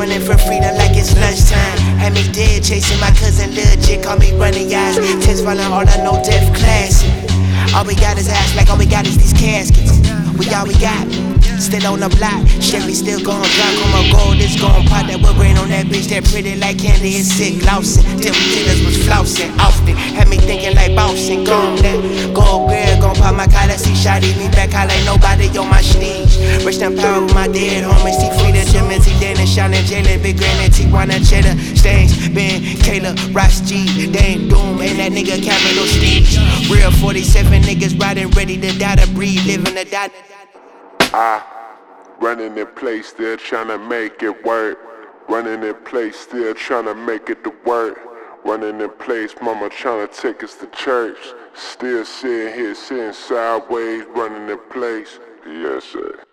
running for freedom like it's lunchtime. Had me dead chasing my cousin Lil J, call me running eyes. Tents falling hard, I know death classic. All we got is ass, like all we got is these caskets. We all we got, still on the block. Chevy still gon' drop, on my gold, it's gon' pop. That wood grain on that bitch, that pretty like candy, it's sick. Lousing, till dealers was flousing often. Had me thinking like bouncing, gone that. Gold grill, gon' pop my collar, see shotty me back, high like nobody on my stage. Rich and power with my dead homies, see free the German, see Dennis, shining, Jalen, big granny, Tijuana, cheddar, Stains, Ben, Kayla, Ross G, Dame Doom, and that nigga Capital Stage. Real 47 niggas riding, ready to die to breathe, living to die. Running in place, still tryna make it work. Running in place, still tryna make it to work. Running in place, mama tryna take us to church. Still sitting here, sitting sideways, running in place. Yes, sir.